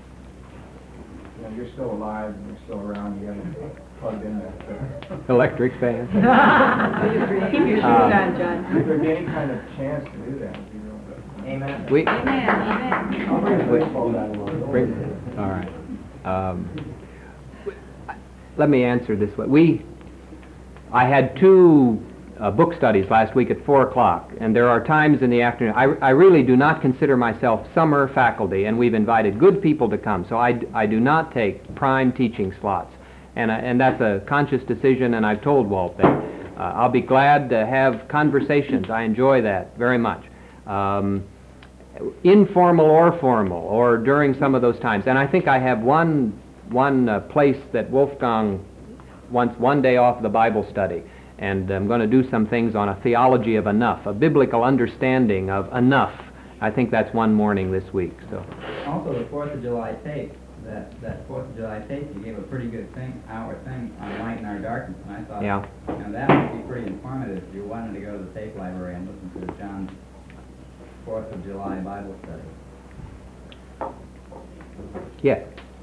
You know, you're still alive and you're still around, you haven't plugged in that. Uh, Electric fan. Keep your shoes Um, on, John. if there'd be any kind of chance to do that, it'd be real good. Amen. We, Amen, amen. I'll bring a baseball bat along. Bring- all right. Um, let me answer this way. We, I had two uh, book studies last week at four o'clock, and there are times in the afternoon. I, I really do not consider myself summer faculty, and we've invited good people to come, so I, I do not take prime teaching slots. And, I, and that's a conscious decision, and I've told Walt that. Uh, I'll be glad to have conversations. I enjoy that very much. Um, informal or formal, or during some of those times. And I think I have one one uh, place that Wolfgang wants one day off the Bible study, and I'm going to do some things on a theology of enough, a biblical understanding of enough. I think that's one morning this week. So. Also, the Fourth of July tape, that, that Fourth of July tape, you gave a pretty good thing, hour thing on Light in Our Darkness, and I thought, Yeah. you know, that would be pretty informative if you wanted to go to the tape library and listen to John's Fourth of July Bible study. Yeah.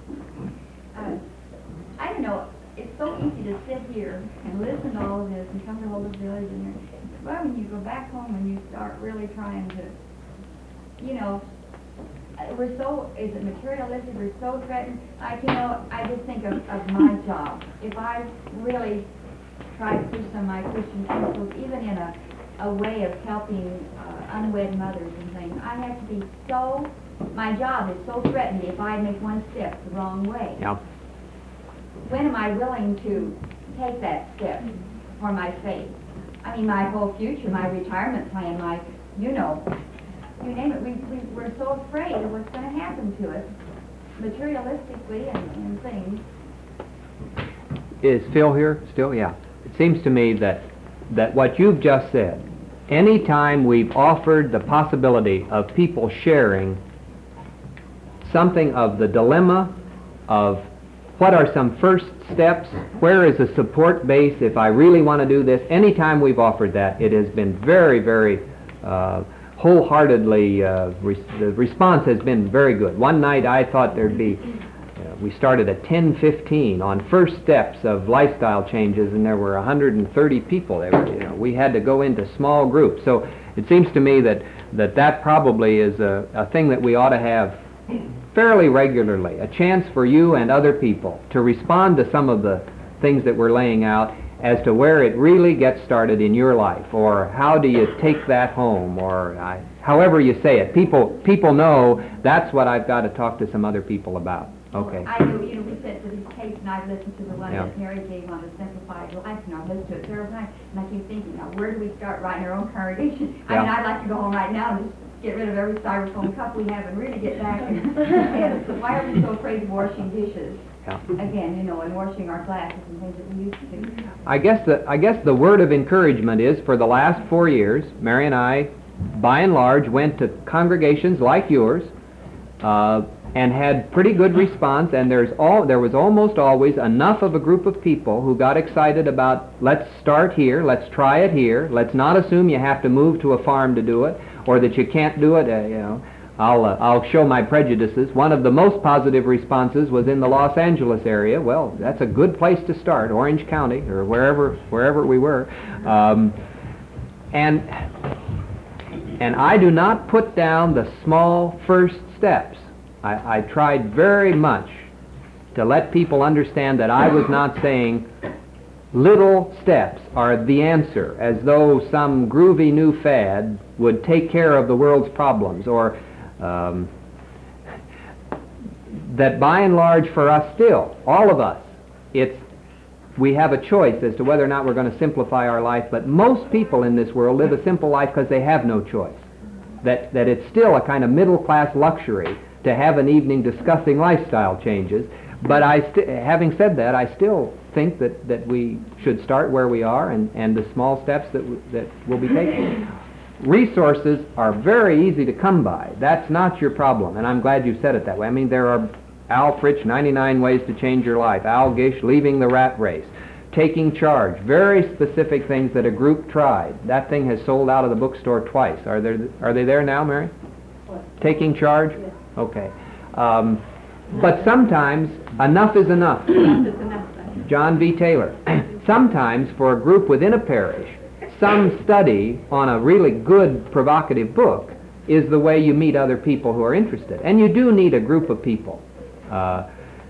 Uh, I don't know, it's so easy to sit here and listen to all of this and come to all the village and there. But when you go back home and you start really trying to, you know, uh, we're so, is it materialistic, we're so threatened. I, you know, I just think of, of my job. If I really try to push some of my Christian principles, even in a, a way of helping uh, unwed mothers and things, I have to be so, my job is so threatened if I make one step the wrong way. Yeah. When am I willing to take that step for my faith? I mean, my whole future, my retirement plan, my, you know, you name it. We, we, we're so afraid of what's going to happen to us materialistically and, and things. Is Phil here still? Yeah. It seems to me that that what you've just said, any time we've offered the possibility of people sharing something of the dilemma of what are some first steps, where is a support base if I really want to do this, any time we've offered that, it has been very, very uh, wholeheartedly, uh, re- the response has been very good. One night I thought there'd be, uh, we started at ten fifteen on first steps of lifestyle changes, and there were one hundred thirty people. They were, you know, we had to go into small groups. So it seems to me that that, that probably is a, a thing that we ought to have fairly regularly, a chance for you and other people to respond to some of the things that we're laying out as to where it really gets started in your life, or how do you take that home, or I, however you say it. People people know that's what I've got to talk to some other people about. Okay. I know, you know, we said to these tapes, and I've listened to the one Yeah. that Mary gave on the simplified life, and I've listened to it several times, and I keep thinking, now, where do we start right in our own congregation? I mean, Yeah. I'd like to go home right now and just get rid of every styrofoam cup we have and really get back and, and why are we so afraid of washing dishes? Yeah. Again, you know, and washing our glasses and things that we used to do. I guess the I guess the word of encouragement is, for the last four years, Mary and I, by and large, went to congregations like yours, uh, and had pretty good response. And there's all there was almost always enough of a group of people who got excited about, let's start here, let's try it here, let's not assume you have to move to a farm to do it, or that you can't do it. Uh, you know, I'll uh, I'll show my prejudices. One of the most positive responses was in the Los Angeles area. Well, that's a good place to start, Orange County or wherever wherever we were, um, and and I do not put down the small first steps. I, I tried very much to let people understand that I was not saying little steps are the answer, as though some groovy new fad would take care of the world's problems, or um, that by and large for us still, all of us, it's we have a choice as to whether or not we're going to simplify our life, but most people in this world live a simple life because they have no choice. That, that it's still a kind of middle-class luxury to have an evening discussing lifestyle changes. But I, st- having said that, I still think that, that we should start where we are, and, and the small steps that w- that we'll be taking. resources are very easy to come by. That's not your problem, and I'm glad you said it that way. I mean, there are Al Fritsch, ninety-nine Ways to Change Your Life, Al Gish, Leaving the Rat Race, Taking Charge, very specific things that a group tried. That thing has sold out of the bookstore twice. Are there? Are they there now, Mary? What? Taking Charge? Yes. Okay. Um, but sometimes enough is enough. Enough is enough, then. John V. Taylor. Sometimes for a group within a parish, some study on a really good provocative book is the way you meet other people who are interested. And you do need a group of people. Uh,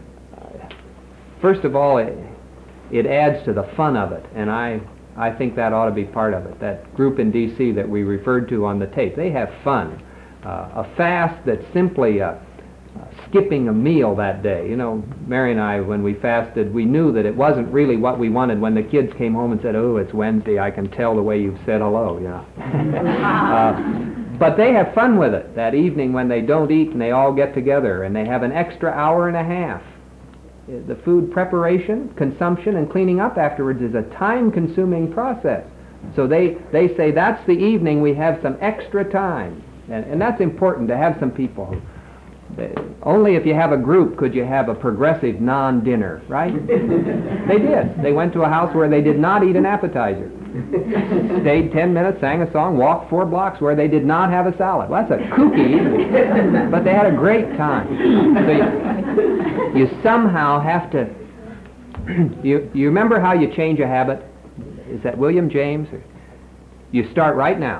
first of all, it, it adds to the fun of it, and I, I think that ought to be part of it. That group in D C that we referred to on the tape, they have fun. Uh, a fast that's simply uh, uh, skipping a meal that day. You know, Mary and I, when we fasted, we knew that it wasn't really what we wanted when the kids came home and said, "Oh, it's Wednesday, I can tell the way you've said hello," you know. uh, but they have fun with it that evening when they don't eat and they all get together and they have an extra hour and a half. The food preparation, consumption, and cleaning up afterwards is a time-consuming process. So they, they say that's the evening we have some extra time. And, and that's important to have some people who, they, only if you have a group could you have a progressive non-dinner, right? They did. They went to a house where they did not eat an appetizer. Stayed ten minutes, sang a song, walked four blocks where they did not have a salad. Well, that's a kooky evening, but they had a great time. So you, you somehow have to, you, you remember how you change a habit? Is that William James? Or, you start right now.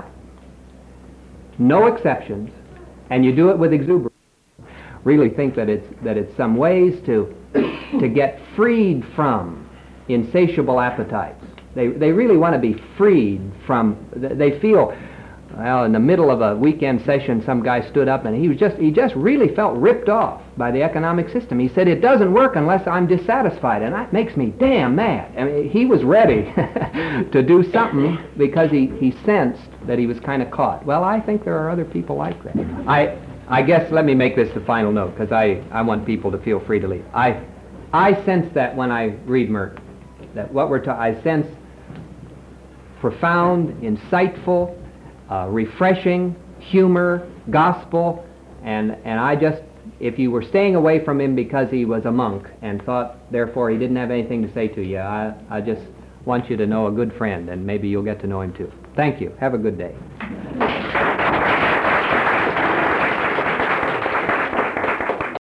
No exceptions, and you do it with exuberance. Really think that it's that it's some ways to to get freed from insatiable appetites. They they really want to be freed from. They feel, well, in the middle of a weekend session, some guy stood up and he was just he just really felt ripped off by the economic system. He said it doesn't work unless I'm dissatisfied, and that makes me damn mad. I mean, he was ready to do something because he he sensed that he was kind of caught. Well, I think there are other people like that. I I guess let me make this the final note because I I want people to feel free to leave. I I sense that when I read Merton, that what we're ta- I sense profound, insightful, uh, refreshing humor, gospel, and and I just, if you were staying away from him because he was a monk and thought therefore he didn't have anything to say to you, I I just want you to know a good friend, and maybe you'll get to know him too. Thank you. Have a good day.